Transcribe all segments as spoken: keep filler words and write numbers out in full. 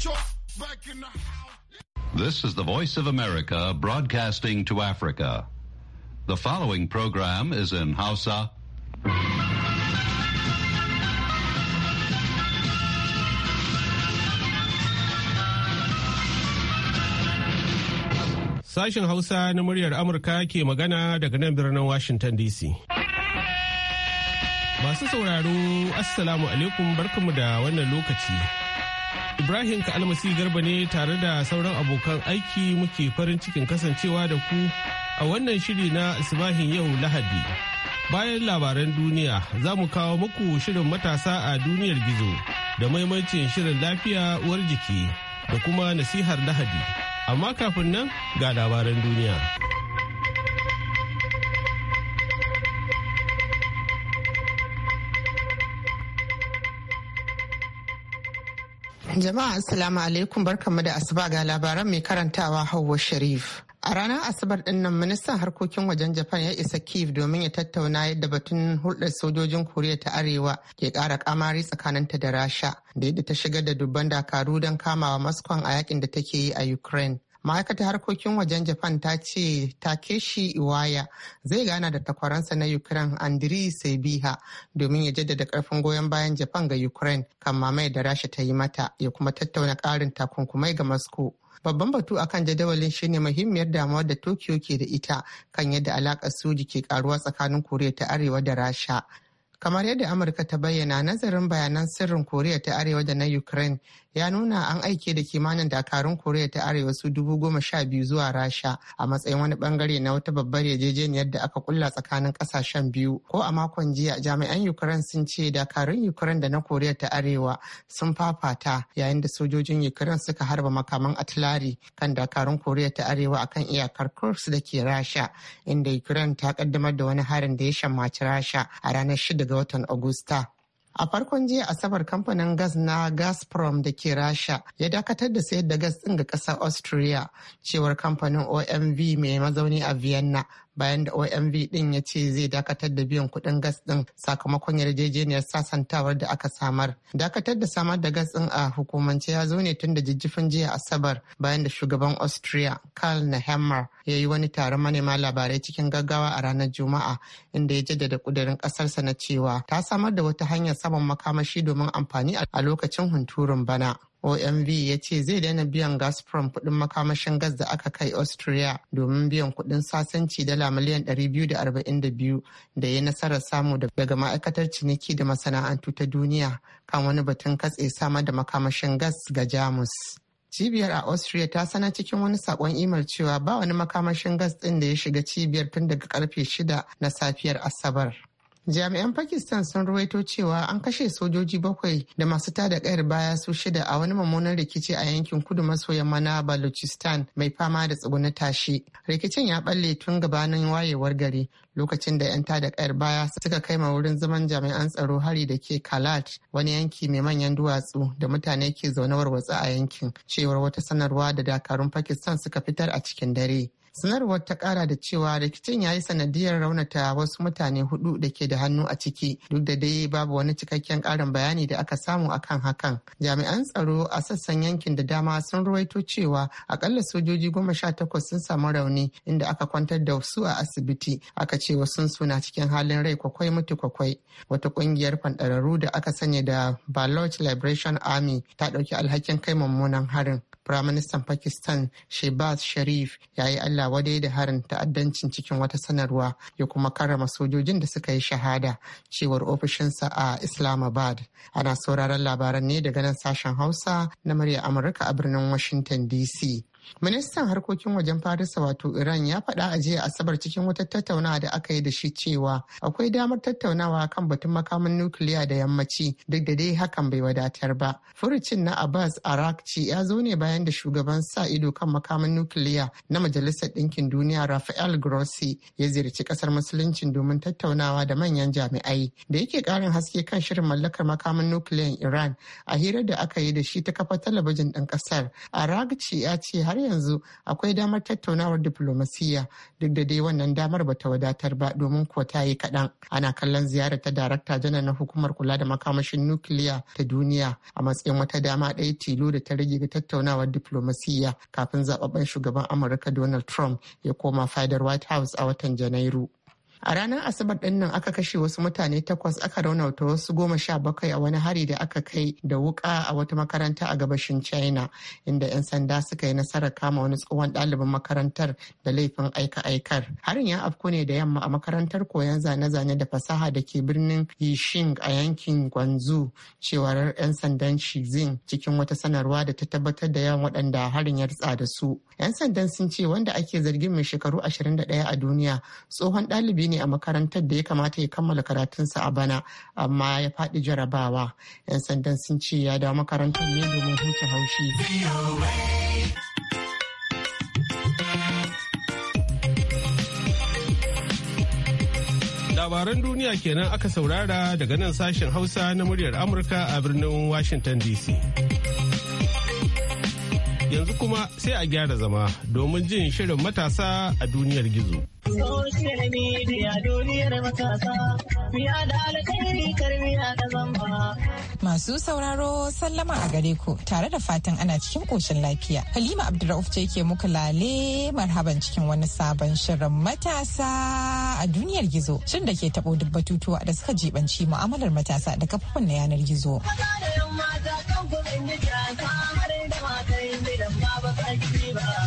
This is the Voice of America broadcasting to Africa. The following program is in Hausa. Sashen Hausa na muryar Amurka ke magana daga nan birnin Washington D C. Masu sauraro, Assalamu alaikum, barkanmu da wannan lokaci. Ibrahim Ka'almasi Garba ne tare da sauran abokan aiki muke farin cikin kasancewa da ku a wannan shiri na Asibahin yau Lahadi. Bayan labaran duniya za mu kawo muku shirin matasa a duniyar gizo da maimacin shirin lafiya uwar jiki da kuma nasihar Lahadi. Amma kafin nan ga labaran duniya. Jama'a assalamu alaikum, barkanmu da asuba, ga labaran mai karantawa Hauwa Sharif. A ranar Asabar din nan ministan harkokin wajen Japan ya isa Kyiv domin ya tattauna yadda batun hulɗar sojojin Koriya ta Arewa ke ƙara kamari tsakaninta da Rasha da yadda ta shigar da dubban dakaru don kamawa Moscow a yakin da take yi a Ukraine. Ma'aikatar harkokin wajen Japan ta ce Takeshi Iwaya zai gana da takwaransa na Ukraine Andriy Sybiha domin ya jaddada karfin goyon bayan Japan ga Ukraine kan mamayar da Rasha ta yi mata, ya kuma tattauna ƙarin takunkumai ga Moscow. Babban batu akan jadawalin shine muhimmiyar damuwar da Tokyo ke da ita kan yadda alakar soji ke karuwa tsakanin Koriya ta Arewa da Rasha. Kamar yadda Amurka ta bayyana, nazarin bayanan sirrin Koriya ta Arewa da na Ukraine ya nuna an aike da kimanin dakarun Koriya ta Arewa su dubu goma sha biyu zuwa Rasha a matsayin wani bangare na wata babbar yarjejeniyar da aka kulla tsakanin kasashen biyu. Ko a makon jiya, jami'an Ukraine sun ce dakarun Ukraine da na Koriya ta Arewa sun fafata yayin da sojojin Ukraine suka harba makaman atilari kan dakarun Koriya ta Arewa akan iyakar Kursk da ke Rasha, inda Ukraine ta kaddamar da wani harin da ya shammaci Rasha a ranar shida ga watan Agusta. A farkon jiya Asabar, kamfanin gas na Gazprom da ke Rasha ya dakatar da sayar da gas ɗin ga ƙasar Austria, cewar kamfanin O M V mai mazauni a Vienna, bayan da O M V ɗin ya ce zai dakatar da biyan kuɗin gas ɗin sakamakon yarjejeniyar sasantawar da aka samar. Dakatar da samar da gas ɗin a hukumance ya zo ne tun da jijjifin jiya Asabar, bayan da shugaban Austria Karl Nehammer ya yi wani taron manema labarai cikin gaggawa a ranar Juma'a, inda ya jaddada ƙudurin ƙasarsa na cewa ta samar da wata hanyar saman makamashi domin amfani a lokacin hunturun bana. O M V ya ce zai daina biyan Gazprom kuɗin makamashin gas da aka kai Austria domin biyan kuɗin sasanci dala miliyan ɗari biyu da arba'in da biyu da ya nasarar samu daga ma'aikatar ciniki da masana'antu ta duniya kan wani batun katse samar da makamashin gas ga Jamus. Cibiyar a Austria ta sanar cikin wani sakon imel cewa ba wani makamashin gas ɗin da ya shiga cibiyar tun daga karfe shida na safiyar Asabar. Jami'an Pakistan sun ruwaito cewa an kashe sojoji bakwai da masu tada kayar baya su shida a wani mummunan rikici a yankin kudu maso yamma na Balochistan mai fama da tsuguna tashi. Rikicin ya balle tun gabanin wayewar gari, lokacin da 'yan tada kayar baya suka kai ma wurin zaman jami'an tsaro hari da ke Kalat, wani yanki mai manyan duwatsu da mutane ke zaune warwatsa a yankin, cewar wata sanarwa da dakarun Pakistan suka fitar a cikin dare. Sanarwar ta kara da cewa rikicin ya yi sanadiyar raunata wasu mutane hudu da ke da hannu a ciki, duk da dai babu wani cikakken karin bayani da aka samu akan hakan. Jami'an tsaro a sassan yankin da dama sun ruwaito cewa akalla sojoji goma sha takwas sun samu rauni, inda aka kwantar da su a asibiti. Aka ce wasu suna cikin halin rai kwakwai mutu kwakwai. Wata kungiyar fanɗararru da aka sanya da Baloch Liberation Army ta ɗauki alhakin kai mummunan harin. Firaministan Pakistan Shehbaz Sharif ya yi Allah wadai da harin ta'addancin cikin wata sanarwa, ya kuma karrama sojojin da suka yi shahada, cewar ofishinsa a Islamabad. Ana sauraron labaran ne daga nan sashen Hausa na murya Amurka a birnin Washington D C. Ministan harkokin wajen Farisa wato Iran ya faɗa a jiya Asabar cikin wata tattaunawa da aka yi da shi cewa akwai damar tattaunawa kan batun makamin nukiliya da yammaci, duk da dai hakan bai wadatar ba. Furucin na Abbas Arakci ya zo ne bayan da shugaban sa ido kan makamin nukiliya na Majalisar Ɗinkin Duniya Rafael Grossi ya ziyarci ƙasar Musuluncin domin tattaunawa da manyan jami'ai. Da yake ƙarin haske kan shirin mallakar makamin nukiliyan Iran a hirar da aka yi da shi ta kafa talabijin ɗin ƙasar, Arakci ya ce har yanzu akwai damar tattaunawar diflomasiyya duk da dai wannan damar bata wadatar ba domin kuwa ta yi kaɗan. Ana kallon ziyarar ta darakta janar na hukumar kula da makamashin nukiliya ta duniya a matsayin wata dama ɗaya tilo da ta rage ga tattaunawar diflomasiyya kafin zababben shugaban Amurka Donald Trump ya koma fadar White House a watan Janairu. A ranar Asabar ɗin nan aka kashe wasu mutane takwas, aka raunata wasu goma sha bakwai a wani hari da aka kai da wuka a wata makaranta a gabashin China, inda 'yan sanda suka yi nasarar kama wani tsohon ɗalibin makarantar da laifin aika-aikar. Harin ya afko ne da yamma a makarantar koyon zane-zane da fasaha da ke birnin Yixing a yankin Guangzhou, cewar 'yan sandan Shizhen cikin wata sanarwa da ta tabbatar da yawan waɗanda harin ya ritsa da su. 'Yan sandan sun ce wanda ake zargin mai shekaru ashirin da ɗaya a duniya tsohon ɗalibi ne a makarantar da ya kamata ya kammala karatunsa a bana amma ya faɗi jarabawa. 'Yan sandan sun ce ya dawo makarantar ne domin huce haushi. Labaran duniya kenan aka saurara daga nan sashen Hausa na muryar Amurka a birnin Washington D C. Yanzu kuma sai a gyara zama domin jin shirin matasa a duniyar gizo. Social media duniyar matasa, miya da alkhairi karmiya da zamba. Masu sauraro sallama a gare ku tare da fatan ana cikin koshin lafiya. Halima Abdurrauf ce ke muku lale marhaban cikin wani sabon shirin matasa a duniyar gizo. Shirin da ke taɓo duk batutuwa da suka jibanci mu'amalar matasa da kafofin na yanar gizo. Maza da yan mata kan kuɗin da jasa har da mata yin bidan ba ba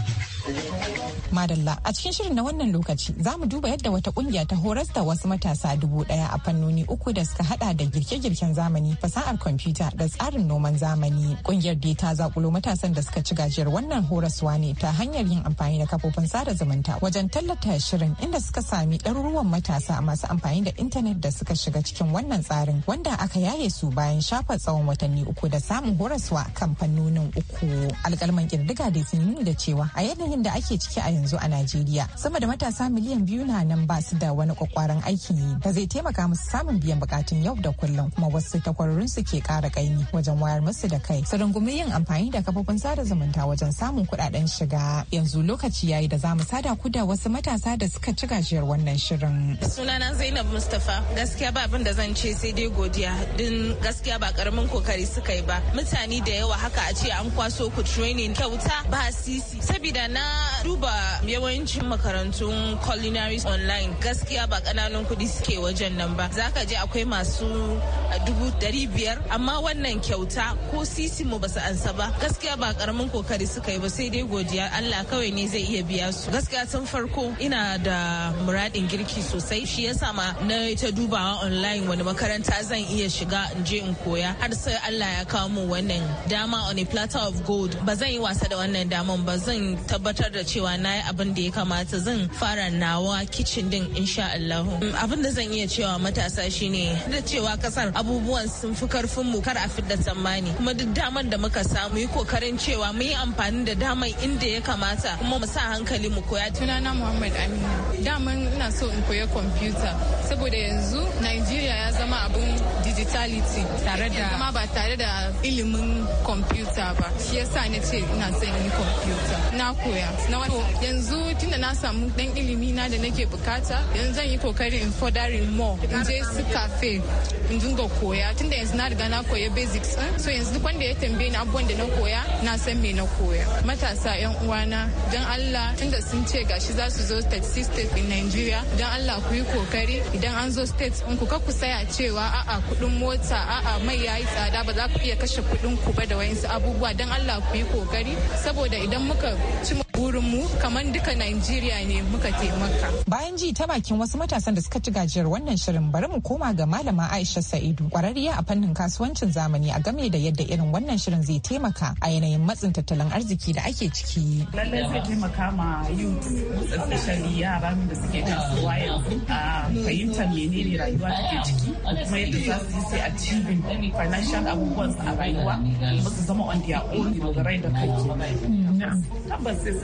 Madalla a cikin shirin na wannan lokaci za mu duba yadda wata kungiya ta horas da wasu matasa dubu daya a fannoni uku da suka hada da girke-girken zamani, fasahar kwamfuta da tsarin noman zamani. Kungiyar dai ta zakulo matasan da suka ci gajiyar wannan horaswa ne ta hanyar yin amfani da kafofin sada zumunta wajen tallata shirin, inda suka sami ɗaruruwan matasa masu amfani da intanet da suka shiga cikin wannan tsarin, wanda aka yaye su bayan shafa tsawon watanni uku da samun horaswa kan fannonin uku. Alƙalman kirdiga dai sun nuni da cewa a yanayin da ake ciki a yanzu a Najeriya sama da matasa miliyan biyu na nan ba su da wani kwakwaran aikin yi da zai taimaka musu samun biyan bukatun yau da kullum, kuma wasu takwarorin su ke kara kaimi wajen wayar musu da kai su rungumi yin amfani da kafofin sada zumunta wajen samun kudaden shiga. Yanzu lokaci yayi da zamu sada ku da wasu matasa da suka ci gajiyar wannan shirin. Sunana Zainab Mustapha. Gaskiya ba abin da zan ce sai dai godiya, din gaskiya ba karamin kokari suka yi ba. Mutane da yawa haka a ce an kwaso ku training kyauta ba sisi, saboda na duba yawancin makarantun culinary online gaskiya ba kananan kudi suke wajen nan ba. Zaka je akwai masu dubu dari biyar amma wannan kyauta ko sisi mu basu ansa ba. Gaskiya ba karamin kokari suka yi ba, sai dai godiya, Allah kawai ne zai iya biya su. Gaskiya tun farko ina da muradin girki sosai, shi yasa ma na ta dubawa online wani makaranta zan iya shiga in je in koya, har sai Allah ya kawo mu wannan dama on a platter of gold. Ba zan yi wasa da wannan daman ba, zan tabbatar da cewa na yi abin da ya kamata, zan fara nawa kicin din insha Allah. Abin da zan iya cewa matasa shine da cewa kasar abubuwan sun fi karfin mu, kar a fidda tsammani, kuma duk daman da muka samu yi kokarin cewa mu yi amfani da daman inda ya kamata, kuma mu sa hankali mu koya. Sunana Muhammad Aminu. Daman ina so in koya kwamfuta saboda yanzu Nigeria ya zama abin digitality tare da zama ba tare da ilimin kwamfuta ba. Shi yasa na ce ina son yi kwamfuta. Na koya. Na yanzu tunda na samu dan ilimi na da nake bukata, yanzu zan yi kokari in furthering more, in je su cafe in dinga koya, tunda yanzu na riga na koya basics din, so yanzu duk wanda ya tambaye ni abubuwan da na koya na san me na koya. Matasa yan uwana, dan Allah, tunda sun ce gashi za su zo thirty-six states in Nigeria, dan Allah ku yi kokari idan an zo states in ku ka ku saya cewa a'a kudin mota, a'a mai yayi tsada ba za ku iya kashe kudin ku ba da wayansu abubuwa. Dan Allah ku yi kokari, saboda idan muka ci burinmu kamar duka Najeriya ne muka taimaka. Bayan ji ta bakin wasu matasan da suka ci gajiyar wannan shirin, bari mu koma ga malama Aisha Sa'idu, kwararriya a fannin kasuwancin zamani, a game da yadda irin wannan shirin zai taimaka a yanayin matsin tattalin arziki da ake ciki. Lallai zai taimaka ma youth, especially yaran da suke tasowa yanzu, a fahimtar menene rayuwa take ciki, kuma yadda za su yi sai achieving financial abubuwan a rayuwa, ba su zama on their own, dogarai da kai. Tabbas sai sun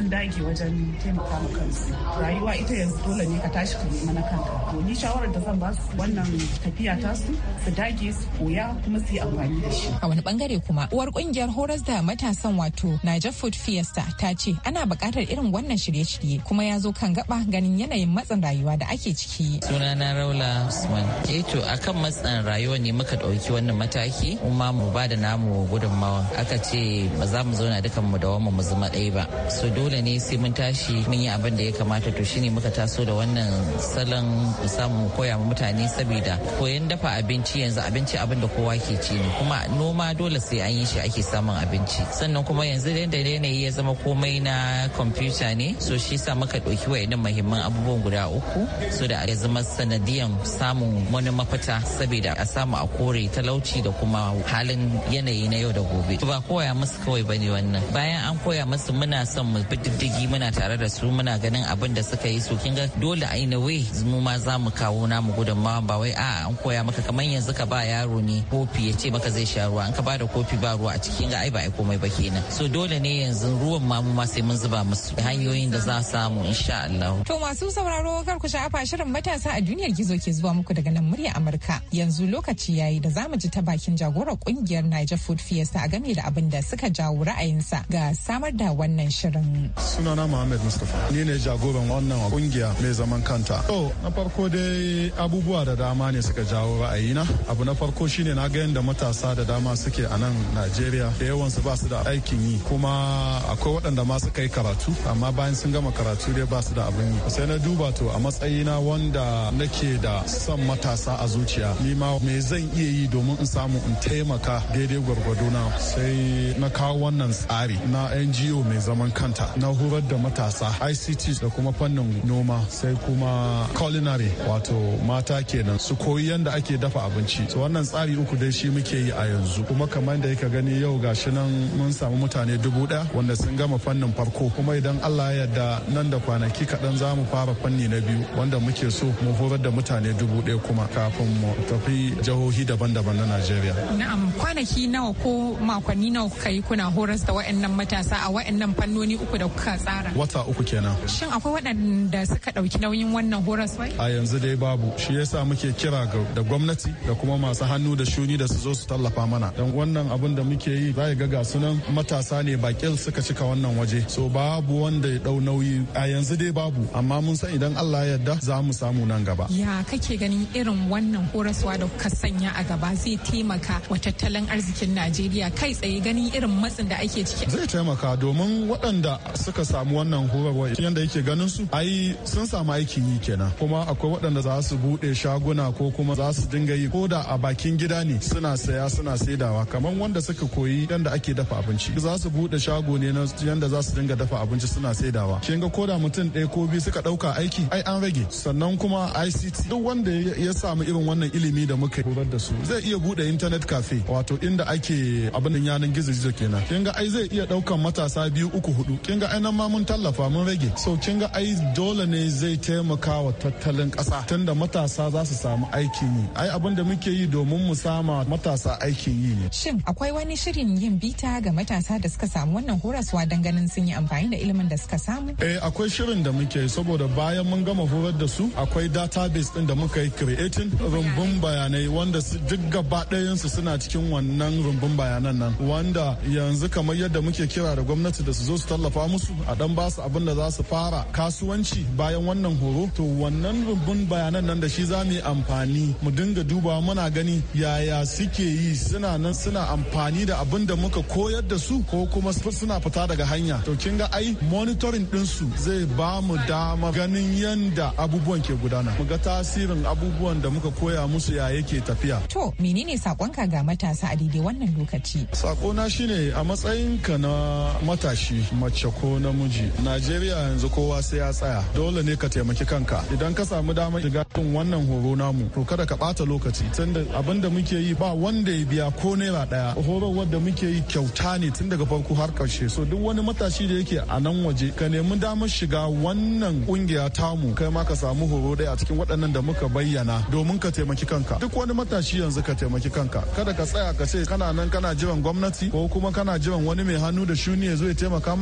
sun dage wajen taimaka ma kansu. Rayuwa ita yanzu dole ne ka tashi ka nema na kanka. To ni shawarar da zan ba su wannan tafiya ta su su dage su koya kuma su yi amfani da shi. A wani bangare kuma uwar kungiyar horas da matasan wato Niger Food Fiesta ta ce ana buƙatar irin wannan shirye-shirye kuma ya zo kan gaba ganin yanayin matsin rayuwa da ake ciki. Sunana Raula Usman. Eh to akan matsin rayuwa ne muka ɗauki wannan mataki kuma mu ba da namu gudunmawa. Aka ce ba za mu zauna dukan mu da wamma mu zama ɗaya ba. So dole ne sai mun tashi mun yi abin da ya kamata to shine muka taso da wannan salon mu samu koya ma mutane saboda koyan dafa abinci yanzu abinci abin da kowa ke ci ne kuma noma dole sai an yi shi ake samun abinci sannan kuma yanzu da yanayi ya zama komai na kwamfuta ne so shi sa muka ɗauki wa'annan muhimman abubuwan guda uku so da ya zama sanadiyan samun wani mafita saboda a samu a kore talauci da kuma halin yanayi na yau da gobe ba koya musu kawai bane wannan bayan an koya musu muna son mu bi diddigi muna tare da su muna ganin abin da suka yi so kin ga dole a na way mu ma za mu kawo namu gudunmawa ba wai a an koya maka kamar yanzu ka ba yaro ne kofi ya ce maka zai sha ruwa an ka ba da kofi ba ruwa a cikin ga ai ba ai komai ba kenan so dole ne yanzu ruwan ma mu ma sai mun zuba musu hanyoyin da za samu insha Allah. To masu sauraro kar ku sha'afa shirin matasa a duniyar gizo ke zuwa muku daga nan murya Amurka yanzu lokaci yayi da zamu ji ta bakin jagorar kungiyar Niger Food Fiesta a game da abin da suka jawo ra'ayinsa ga samar da wannan shirin. Sunana Muhammad Mustafa ni ne jagoran wannan kungiya mai zaman kanta. To na farko dai abubuwa da dama ne suka jawo ra'ayina. Abu na farko shine na ga yadda matasa da dama suke a nan Najeriya da yawansu ba su da aikin yi kuma akwai waɗanda ma suka yi karatu amma bayan sun gama karatu dai ba su da abin yi. Sai na duba to a matsayina wanda nake da son matasa a zuciya ni ma me zan iya yi domin in samu in taimaka daidai gwargwado na sai na kawo wannan tsari na N G O mai zaman kanta na horar da matasa I C T da kuma fannin noma sai kuma culinary wato mata kenan su koyi yadda ake dafa abinci so wannan tsari uku dai shi muke yi a yanzu kuma kamar da yaka gani yau gashi nan mun samu mutane dubu ɗaya wanda sun gama fannin farko kuma idan Allah ya yarda nan da kwanaki kaɗan za mu fara fanni na biyu wanda muke so mu horar da mutane dubu ɗaya kuma kafin mu tafi jihohi daban-daban na Najeriya. Na'am kwanaki nawa ko makonni nawa kuka yi kuna horas da waɗannan matasa a waɗannan fannoni uku da kuka tsara? Wata uku kenan. Shin akwai waɗanda suka ɗauki nauyin wannan horaswa? A yanzu dai babu shi yasa muke kira da gwamnati da kuma masu hannu da shuni da su zo su tallafa mana don wannan abin da muke yi za ga ga sunan matasa ne bakil suka cika wannan waje so babu wanda ya dau nauyi a yanzu dai babu amma mun san idan Allah ya yarda za mu samu nan gaba. Ya kake ganin irin wannan horaswa da kuka sanya a gaba zai taimaka wa tattalin arzikin Najeriya kai tsaye ganin irin matsin da ake ciki? Zai taimaka domin waɗanda suka samu wannan horarwa yanda yake ganin su ai sun samu aikin yi kenan kuma akwai waɗanda za su buɗe shaguna ko kuma za su dinga yi ko da a bakin gida ne suna saya suna saidawa kamar wanda suka koyi yadda ake dafa abinci za su buɗe shago ne na yadda za su dinga dafa abinci suna saidawa kin ga koda mutum ɗaya ko biyu suka ɗauka aiki ai an rage sannan kuma I C T duk wanda ya samu irin wannan ilimi da muka horar da su zai iya buɗe internet cafe wato inda ake abin yanan gizo-gizo kenan kin ga ai zai iya ɗaukan matasa biyu uku hudu kin ga ai nan ma mun tallafa mun rage so kin ga ai dole ne zai taimaka wa tattalin ƙasa tunda matasa za su samu aikin yi ai abin da muke yi domin mu sama matasa aikin yi ne. Shin akwai wani shirin yin bita ga matasa da suka samu wannan horaswa don ganin sun yi amfani da ilimin da suka samu? Eh akwai shirin da muke saboda bayan mun gama horar da su akwai database din da muka yi creating rumbun bayanai wanda duk gaba ɗayansu suna cikin wannan rumbun bayanan nan wanda yanzu kamar yadda muke kira da gwamnati da su zo su tallafa musu a dan basu abin da za su fara kasuwanci bayan wannan horo to wannan rumbun bayanan nan da shi za mu yi amfani mu dinga duba muna gani yaya suke yi suna nan suna amfani da abin da muka koyar da su ko kuma suna fita daga hanya to kin ga ai monitoring din su zai ba mu dama ganin yanda abubuwan ke gudana mu ga tasirin abubuwan da muka koya musu ya yake tafiya. To menene sakonka ga matasa a daidai wannan lokaci? Sakona shine a matsayinka na matashi mace ko namiji Najeriya yanzu kowa sai ya tsaya dole ne ka taimaki kanka idan ka samu damar shiga cikin wannan horo namu to kada ka bata lokaci tunda abin da muke yi ba wanda ya biya ko naira daya horarwar da muke yi kyauta ne tun daga farko har karshe so duk wani matashi da yake a nan waje ka nemi damar shiga wannan kungiya tamu kai ma ka samu horo daya a cikin waɗannan da muka bayyana domin ka taimaki kanka duk wani matashi yanzu ka taimaki kanka kada ka tsaya ka ce kana nan kana jiran gwamnati ko kuma kana jiran wani mai hannu da shuni ya zo ya taimaka maka ko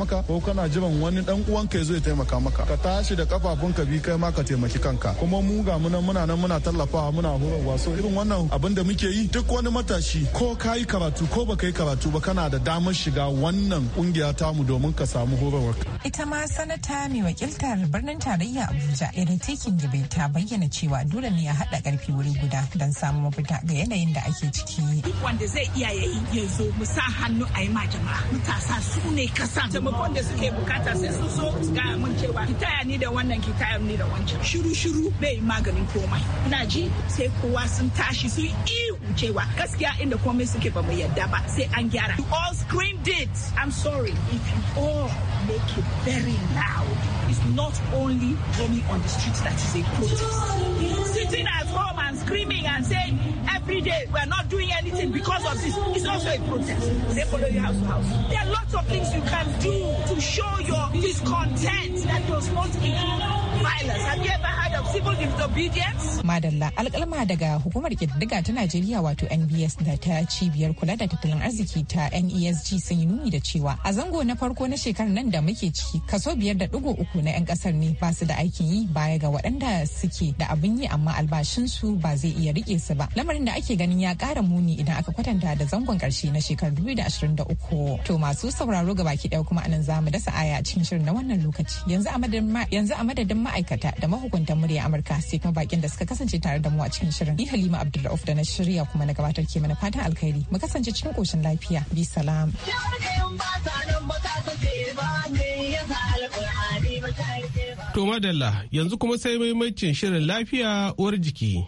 kana jiran wani dan uwanka ya zo ya taimaka maka. Ka tashi da kafafunka bi kai ma ka taimaki kanka. Kuma mu ga muna muna nan muna tallafawa muna horarwa. So irin wannan abin da muke yi duk wani matashi ko ka yi karatu ko baka yi karatu ba kana da damar shiga wannan kungiya tamu domin ka samu horarwa. Ita ma sanata mai wakiltar birnin tarayya Abuja irin tekin gibe ta bayyana cewa dole ne a haɗa ƙarfi wuri guda don samun mafita ga yanayin da ake ciki. Duk wanda zai iya yayi ya zo mu sa hannu a yi ma jama'a. Matasa su ne kasan. Taimakon da suke bukata sai su so su gaya mun cewa ki taya ni da wannan ki taya ni da wancan. Shiru shiru bai maganin komai. Ina ji sai kowa sun tashi su yi ihu cewa gaskiya inda komai suke ba mu yadda ba sai an gyara. You all screamed it. I'm sorry if you all make it very loud. It's not only roaming on the streets that is a protest. Sitting at home and screaming and saying every day we're not doing anything because of this is also a protest. They follow you house to house. There are lots of things you can do to show your discontent that does not include violence. Have you ever heard of civil disobedience? Madalla alƙalma daga hukumar ƙididdiga ta Najeriya wato N B S da ta cibiyar kula da tattalin arziki ta N E S G sun yi nuni da cewa a zango na farko na shekarar nan da muke ciki kaso biyar da ɗigo uku na 'yan ƙasar ne ba su da aikin yi baya ga waɗanda suke da abin yi amma albashinsu ba zai iya rike su ba. Lamarin da ake ganin ya ƙara muni idan aka kwatanta da zangon ƙarshe na shekarar dubu da ashirin da uku. To masu sauraro ga baki ɗaya kuma anan zamu dasa aya a cikin shirin na wannan lokaci. Yanzu a madadin yanzu a madadin ma'aikata da mahukuntan murya Amurka sai kuma bakin da suka kasance tare da mu a cikin shirin. Ni Halima Abdulrauf da na shirya kuma na gabatar ke mana fatan alkhairi. Mu kasance cikin koshin lafiya. Bi salam. To madalla yanzu kuma sai maimacin shirin lafiya uwar jiki.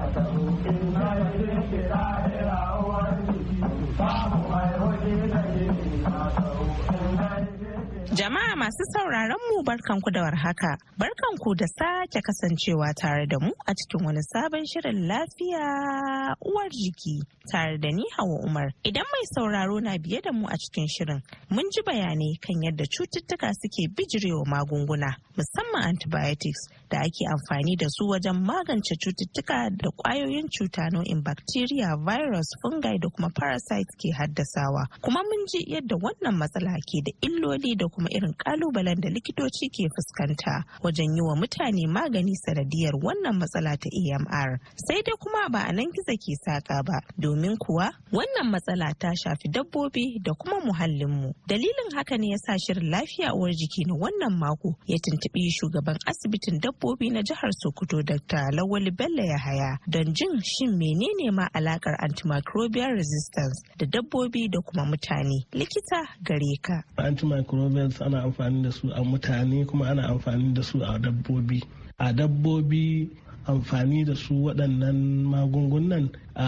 Jama'a masu sauraron mu barkanku da warhaka. Barkanku da sake kasancewa tare da mu a cikin wani sabon shirin lafiya uwar jiki tare da ni Hauwa Umar. Idan mai sauraro na biye da mu a cikin shirin, mun ji bayanai kan yadda cututtuka suke bijirewa magunguna, musamman antibiotics da ake amfani da su wajen magance cututtuka da ƙwayoyin cuta nau'in bacteria, virus, fungi da kuma parasites ke haddasawa. Kuma mun ji yadda wannan matsala ke da illoli da kuma irin kalubalen da likitoci ke fuskanta wajen yi wa mutane magani sanadiyar wannan matsala ta A M R. Sai dai kuma ba a nan gizo ke saka ba, domin kuwa wannan matsala ta shafi dabbobi da kuma muhallinmu. Dalilin haka ne ya sa shirin lafiya uwar jiki na wannan mako ya tuntuɓi shugaban asibitin dabbobi na jihar Sokoto Doctor Lawali Bello Yahaya don jin shin menene ma alakar antimicrobial resistance da dabbobi da kuma mutane. Likita gare ka. Antimicrobials ana amfani da su a mutane kuma ana amfani da su a dabbobi. A dabbobi amfani da su waɗannan magungunan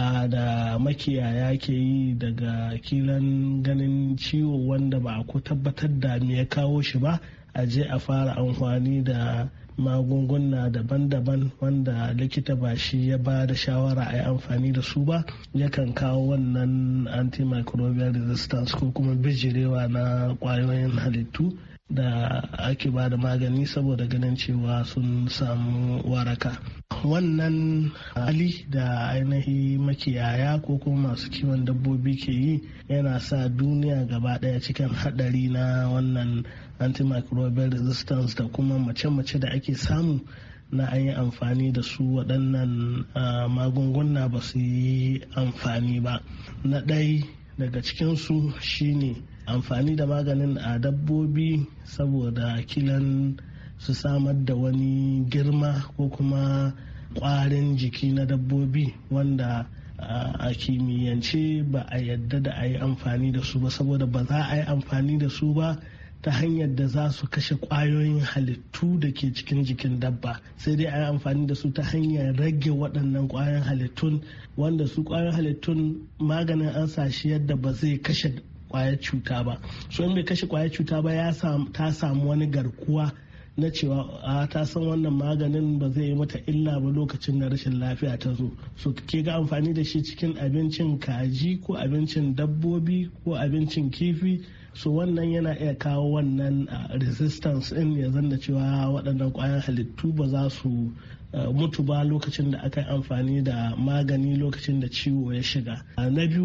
da makiyaya ke yi daga kilan ganin ciwo wanda ba a ku tabbatar da me ya kawo shi ba, a je a fara amfani da magunguna daban-daban wanda likita ba shi ya ba da shawara a yi amfani da su ba, yakan kawo wannan antimicrobial resistance ko kuma bijirewa na kwayoyin halittu da ake ba da magani saboda ganin cewa sun samu waraka. Wannan hali da ainihi makiyaya ko kuma masu kiwon dabbobi ke yi yana sa duniya gaba daya cikin hadari na wannan antimicrobial resistance da kuma mace-mace da ake samu na an yi amfani da su waɗannan magunguna ba su yi amfani ba. Na ɗai daga cikinsu shine amfani da maganin a dabbobi saboda kilan su samar da wani girma ko kuma ƙwarin jiki na dabbobi wanda a kimiyyance ba a yadda da a yi amfani da su ba, saboda ba za a yi amfani da su ba ta hanyar da za su kashe ƙwayoyin halittu da ke cikin jikin dabba, sai dai a yi amfani da su ta hanyar rage waɗannan ƙwayoyin halittun wanda su ƙwayoyin halittun maganin an sa shi yadda ba zai kashe ƙwayar cuta ba. So in bai kashe ƙwayar cuta ba ya ta samu wani garkuwa na cewa a ta san wannan maganin ba zai yi mata illa ba lokacin da rashin lafiya ta zo. So ke ga amfani da shi cikin abincin kaji ko abincin dabbobi ko abincin kifi, so wannan yana iya kawo wannan resistance in ya zanna cewa waɗannan ƙwayan halittu ba za su mutu ba lokacin da aka yi amfani da magani lokacin da ciwo ya shiga. Na biyu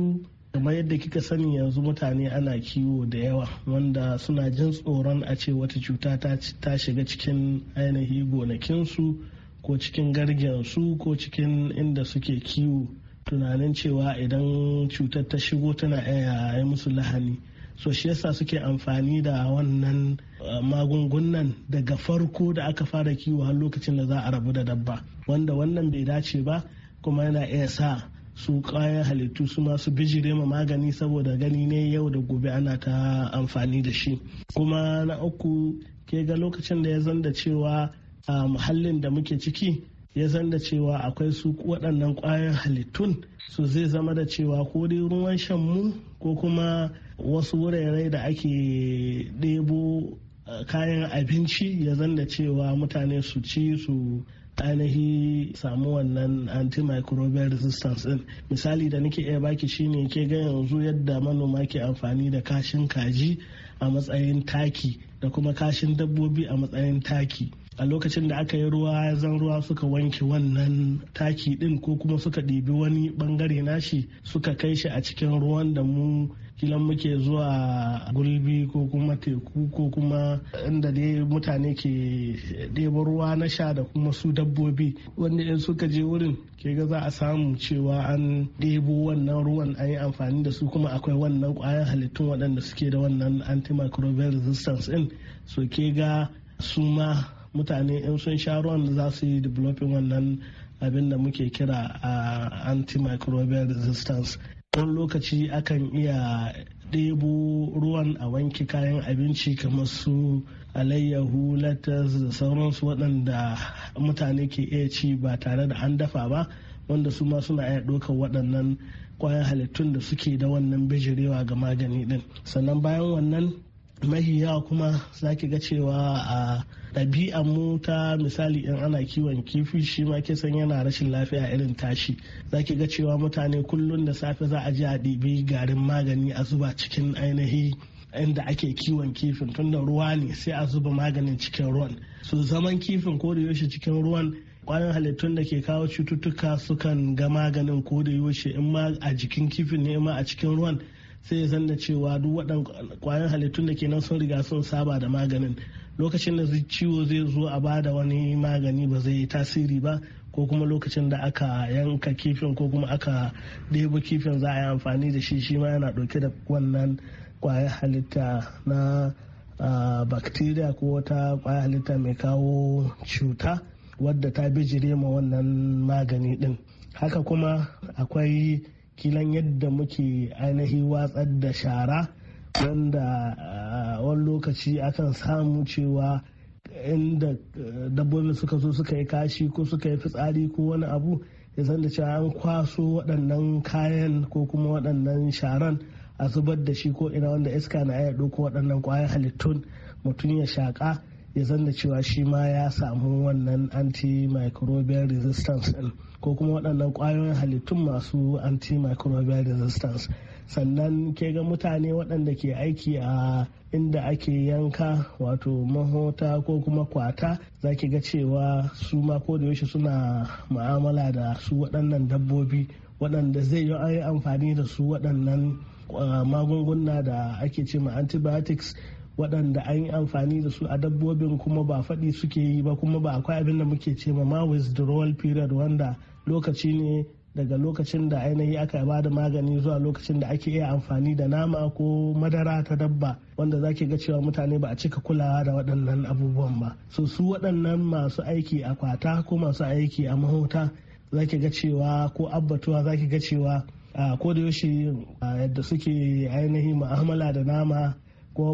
kamar yadda kika sani yanzu mutane ana kiwo da yawa wanda suna jin tsoron a ce wata cuta ta shiga cikin ainihi gonakinsu ko cikin gargensu ko cikin inda suke kiwo, tunanin cewa idan cutar ta shigo tana iya yi musu lahani. So shi yasa suke amfani da wannan magungunan daga farko da aka fara kiwo har lokacin da za a rabu da dabba, wanda wannan bai dace ba kuma yana iya sa su kayan halittu su masu bijire ma magani saboda gani ne yau da gobe ana ta amfani da shi. Kuma na uku, ke ga lokacin da ya zanda cewa a muhallin da muke ciki ya zanda cewa akwai su waɗannan kwayan halittun, su zai zama da cewa ko dai ruwan shan mu ko kuma wasu wurare da ake ɗebo kayan abinci ya zanda cewa mutane su ci su ainihi samu wannan antimicrobial resistance din. Misali da nake iya baki shine ke ga yanzu yadda manoma ke amfani da kashin kaji a matsayin taki da kuma kashin dabbobi a matsayin taki. A lokacin da aka yi ruwa zan ruwa suka wanke wannan taki din ko kuma suka ɗibi wani bangare nashi suka kai shi a cikin ruwan da mu kilan muke zuwa gulbi ko kuma teku ko kuma inda dai mutane ke ɗebo ruwa na sha da kuma su dabbobi, wanda in suka je wurin ke ga za a samu cewa an ɗebo wannan ruwan an yi amfani da su kuma akwai wannan ƙwayan halittun waɗanda suke da wannan antimicrobial resistance in. So ke ga su ma mutane in sun sha ruwan za su yi developing wannan abin da muke kira a antimicrobial resistance. Wani lokaci akan iya ɗebo ruwan a wanke kayan abinci kamar su alayyahu, lettuce da sauransu waɗanda mutane ke iya ci ba tare da an dafa ba, wanda su ma suna iya ɗaukar waɗannan kwayan halittun da suke da wannan bijirewa ga magani ɗin. Sannan bayan wannan mahi yawa kuma za ki ga cewa a ɗabi'an mu ta misali in ana kiwon kifi shi ma kisan yana rashin lafiya irin tashi, za ki ga cewa mutane kullum da safe za a je a ɗibi garin magani a zuba cikin ainihi inda ake kiwon kifin, tunda ruwa ne sai a zuba maganin cikin ruwan. So zaman kifin ko da yaushe cikin ruwan, kwayoyin halittun da ke kawo cututtuka sukan ga maganin ko da yaushe, in ma a jikin kifin ne in ma a cikin ruwan, sai zan da cewa duk waɗannan kwayoyin halittun da ke nan sun riga sun saba da maganin. Lokacin da ciwo zai zo a bada wani magani ba zai yi tasiri ba, ko kuma lokacin da aka yanka kifin ko kuma aka ɗebo kifin za a yi amfani da shi, shi ma yana ɗauke da wannan kwayar halitta na bacteria ko wata kwayar halitta mai kawo cuta wadda ta bijire ma wannan magani ɗin. Haka kuma akwai kilan yadda muke ainihi watsar da shara, wanda wani lokaci akan samu cewa inda dabbobin suka zo suka yi kashi ko suka yi fitsari ko wani abu, ya san da cewa an kwaso waɗannan kayan ko kuma waɗannan sharan a zubar da shi ko ina, wanda iska na iya ɗauko waɗannan ƙwayan halittun mutum ya shaƙa, ya san da cewa shi ma ya samu wannan antimicrobial resistance ɗin ko kuma waɗannan ƙwayoyin halittun masu antimicrobial resistance. Sannan ke ga mutane waɗanda ke aiki a inda ake yanka wato mahota ko kuma kwata, za ki ga cewa su ma ko da yaushe suna mu'amala da su waɗannan dabbobi waɗanda zai yi an yi amfani da su waɗannan magunguna da ake ce ma antibiotics, waɗanda an yi amfani da su a dabbobin kuma ba faɗi suke yi ba, kuma ba akwai abin da muke ce ma withdrawal period, wanda lokaci ne daga lokacin da ainihi aka ba da magani zuwa lokacin da ake iya amfani da nama ko madara ta dabba, wanda za ki ga cewa mutane ba a cika kulawa da waɗannan abubuwan ba. So su waɗannan masu aiki a kwata ko masu aiki a mahota, za ki ga cewa ko abbatuwa za ki ga cewa ko da yaushe yadda suke ainihi mu'amala da nama ko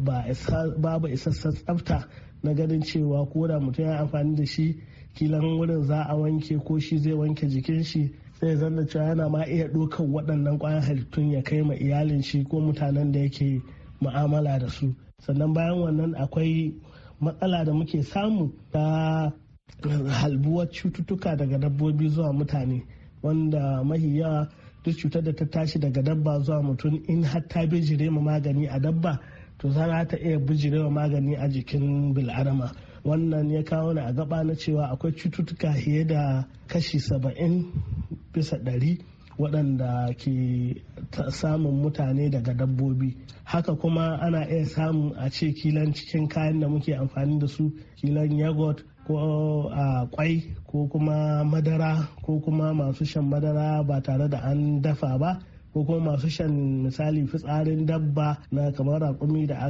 babu isassan tsafta na ganin cewa ko da mutum ya amfani da shi kilan wurin za a wanke ko shi zai wanke jikin shi, sai zan da cewa yana ma iya ɗaukar waɗannan ƙwayan halittun ya kai ma iyalin shi ko mutanen da yake mu'amala da su. Sannan bayan wannan akwai matsala da muke samu ta halbuwar cututtuka daga dabbobi zuwa mutane, wanda mahi yawa duk cutar da ta tashi daga dabba zuwa mutum in har ta bijire ma magani a dabba, to za ta iya bijire ma magani a jikin bil'adama. Wannan ya kawo ni a gaba na cewa akwai cututtuka fiye da kashi saba'in bisa ɗari waɗanda ke samun mutane daga dabbobi. Haka kuma ana iya samu a ce kilan cikin kayan da muke amfani da su, kilan yogurt ko a kwai ko kuma madara ko kuma masu shan madara ba tare da an dafa ba, ko kuma masu shan misali fitsarin dabba na kamar raƙumi da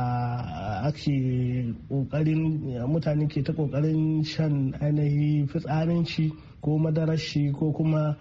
aka ake kokarin mutane ke ta kokarin shan ainihi fitsarin shi ko madarar shi ko kuma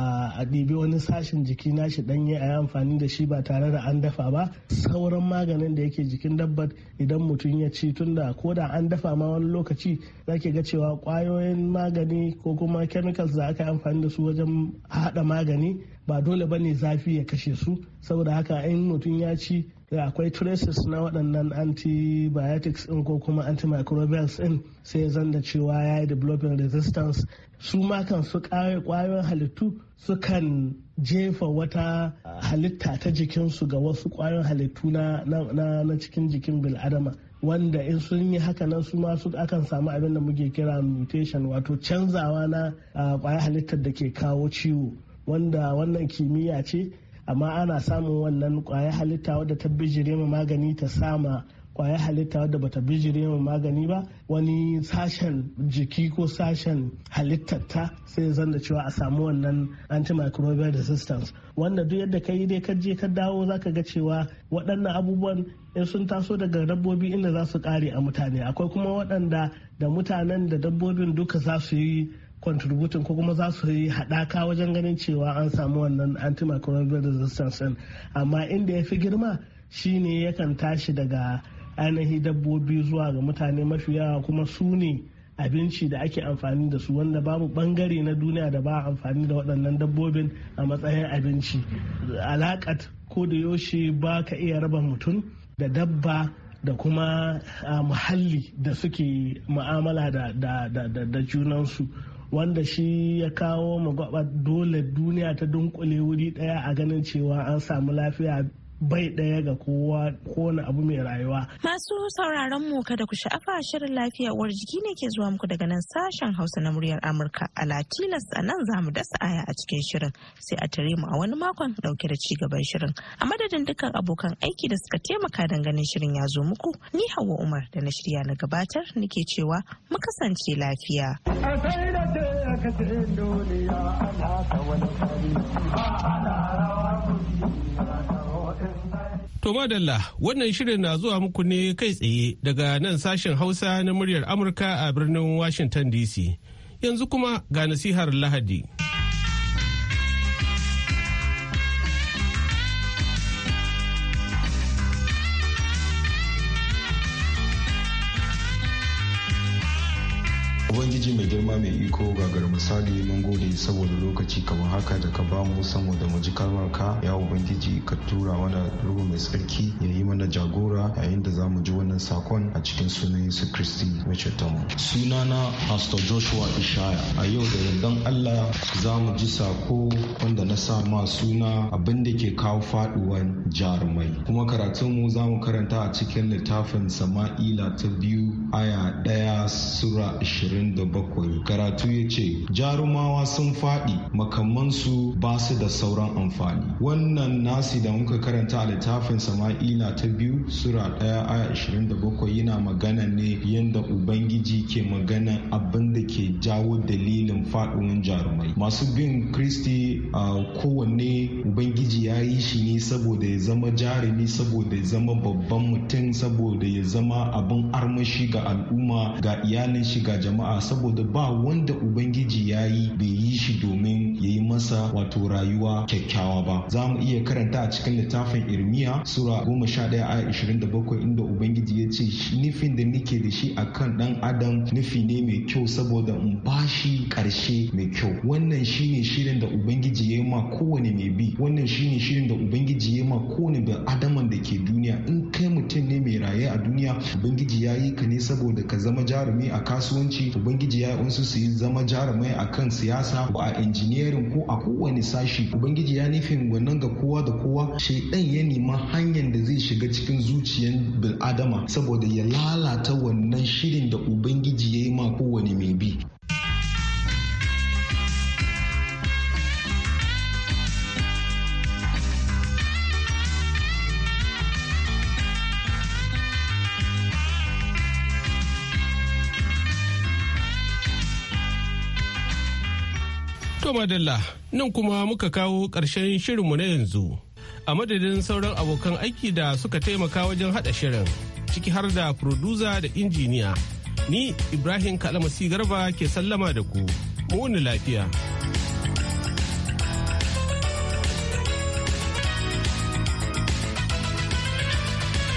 a ɗibi wani sashen jiki nashi ɗanye a yi amfani da shi ba tare da an dafa ba. Sauran maganin da yake jikin dabbar idan mutum ya ci, tunda ko da an dafa ma wani lokaci zake ga cewa ƙwayoyin magani ko kuma chemicals da aka yi amfani da su wajen haɗa magani ba dole ba ne zafi ya kashe su. Saboda haka in mutum ya ci akwai traces na waɗannan antibiotics ɗin ko kuma antimicrobials ɗin sai zan da cewa ya yi developing resistance. Su ma kan su ƙwayoyin halittu sukan jefa wata halitta ta jikinsu ga wasu ƙwayoyin halittu na, na, na cikin jikin bil'adama, wanda in sun yi haka nan su ma su akan samu abin da muke kira mutation, wato canzawa na ƙwayar halittar da ke kawo ciwo, wanda wannan kimiyya ce amma ana samun wannan ƙwayar halitta wadda ta bijire ma magani ta sama kwayar halitta wadda bata bijire ma magani ba wani sashen jiki ko sashen halittar ta sai zan da cewa a samu wannan antimicrobial resistance, wanda duk yadda ka yi dai ka je ka dawo zaka ga cewa waɗannan abubuwan in sun taso daga dabbobi inda za su ƙare a mutane. Akwai kuma waɗanda da mutanen da dabbobin duka za su yi contributing ko kuma za su yi haɗaka wajen ganin cewa an samu wannan antimicrobial resistance ɗin, amma inda ya fi girma shine yakan tashi daga ainihin dabbobi zuwa ga mutane mafi yawa, kuma su ne abinci da ake amfani da su, wanda babu bangare na duniya da ba amfani da waɗannan dabbobin a matsayin abinci. Alaƙat ko da yaushe ba ka iya raba mutum da dabba da kuma muhalli da suke mu'amala da, da, da, da, da junansu, wanda shi ya kawo magwaba dole duniya ta dunkule wuri ɗaya a ganin cewa an samu lafiya bai ɗaya ga kowa kowane abu mai rayuwa. Masu sauraron mu kada ku sha'afa, shirin lafiya uwar jiki ne ke zuwa muku daga nan sashen Hausa na muryar Amurka. A Latinas a nan za mu dasa aya a cikin shirin, sai a tare mu a wani makon dauke da ci gaban shirin. A madadin dukkan abokan aiki da suka taimaka don ganin shirin ya zo muku, ni Hauwa Umar da na shirya na gabatar nake cewa mu kasance lafiya. To madalla, wannan shirin na zuwa muku ne kai tsaye daga nan sashen Hausa na muryar Amurka a birnin Washington D C. Yanzu kuma ga nasihar Lahadi. Ubangiji mai girma mai iko gagar misali mun gode saboda lokaci kamar haka da ka ba mu saboda mu ji kalmar ka. Ya Ubangiji ka tura mana ruhu mai tsarki ya yi mana jagora yayin da za mu ji wannan sakon a cikin sunan Yesu Kristi mai ceton mu. Sunana Pastor Joshua Ishaya. A yau da yardan Allah za mu ji sako wanda na sa ma suna abin da ke kawo faduwan jarumai. Kuma karatun mu za mu karanta a cikin littafin Sama'ila ta biyu aya ɗaya sura ashirin da bakwai. Karatu ya ce jarumawa sun faɗi, makamansu ba su da sauran amfani. Wannan nasi da muka karanta a littafin Sama'ila ta biyu sura ɗaya aya ashirin da bakwai yana magana ne yadda Ubangiji ke magana abin da ke jawo dalilin faɗuwan jarumai. Masu bin Kristi a kowanne Ubangiji ya yi shi ne saboda ya zama jarumi, saboda ya zama babban mutum, saboda ya zama abin armashi ga al'umma, ga iyalin shi, ga jama'a, saboda ba wanda Ubangiji ya yi bai yi shi domin ya yi masa wato rayuwa kyakkyawa ba. Za mu iya karanta a cikin littafin Irmiya sura goma sha ɗaya aya ashirin da bakwai inda Ubangiji ya ce nufin da nake da shi akan ɗan adam nufi ne mai kyau saboda in ba shi ƙarshe mai kyau. Wannan shine shirin da Ubangiji ya yi ma kowane mai bi. Wannan shine shirin da Ubangiji ya yi ma kowane bil adaman da ke duniya. In kai mutum ne mai raye a duniya, Ubangiji ya yi ka ne saboda ka zama jarumi a kasuwanci. Ubangiji ya yi su yi zama jarumai a kan siyasa ko a injiniyarin ko a kowane sashi. Ubangiji ya nufin wannan ga kowa da kowa. Shaidan ya nema hanyar da zai shiga cikin zuciyar bil'adama saboda ya lalata wannan shirin da Ubangiji ya yi ma kowane mai bi. To madalla, nan kuma muka kawo ƙarshen shirinmu na yanzu. A madadin sauran abokan aiki da suka taimaka wajen haɗa shirin, ciki har da furduza da injiniya. Ni Ibrahim Kalamasi Garba ke sallama da ku. Mu wuni lafiya.